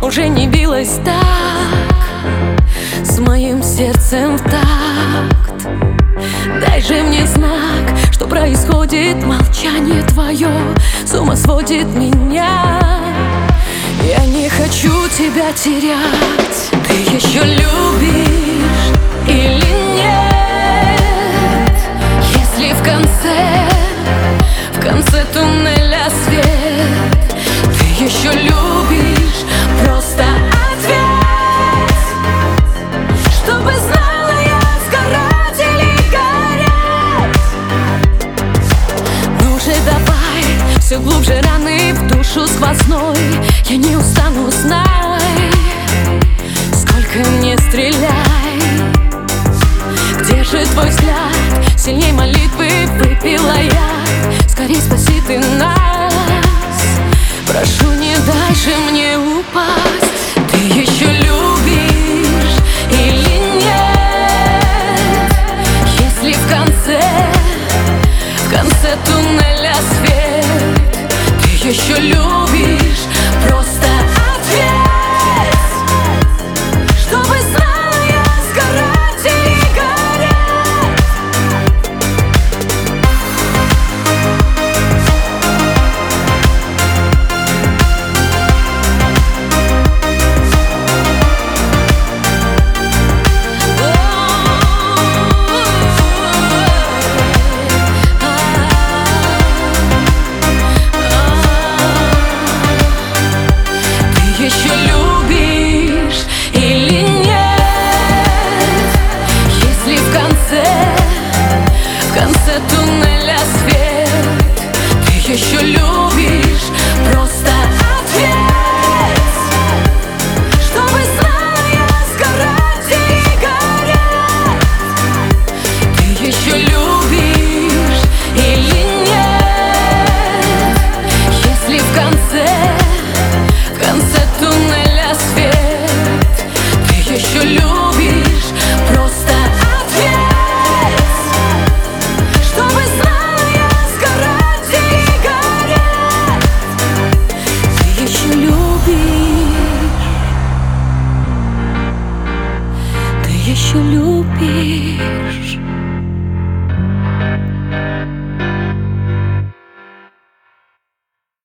уже не билась так с моим сердцем в такт. Дай же мне знак, что происходит. Молчание твое с ума сводит меня. Я не хочу тебя терять. Ты еще любишь или нет? Если в конце туннеля свет, ты еще любишь, просто ответь, чтобы знала я, сгорать или гореть. Ну же давай, все глубже раны в душу сквозной. Я не устану, знай, сколько не стреляй. Где же твой взгляд? Сильней молитвы выпила я. Скорей спаси ты нас, прошу, не дай же мне упасть.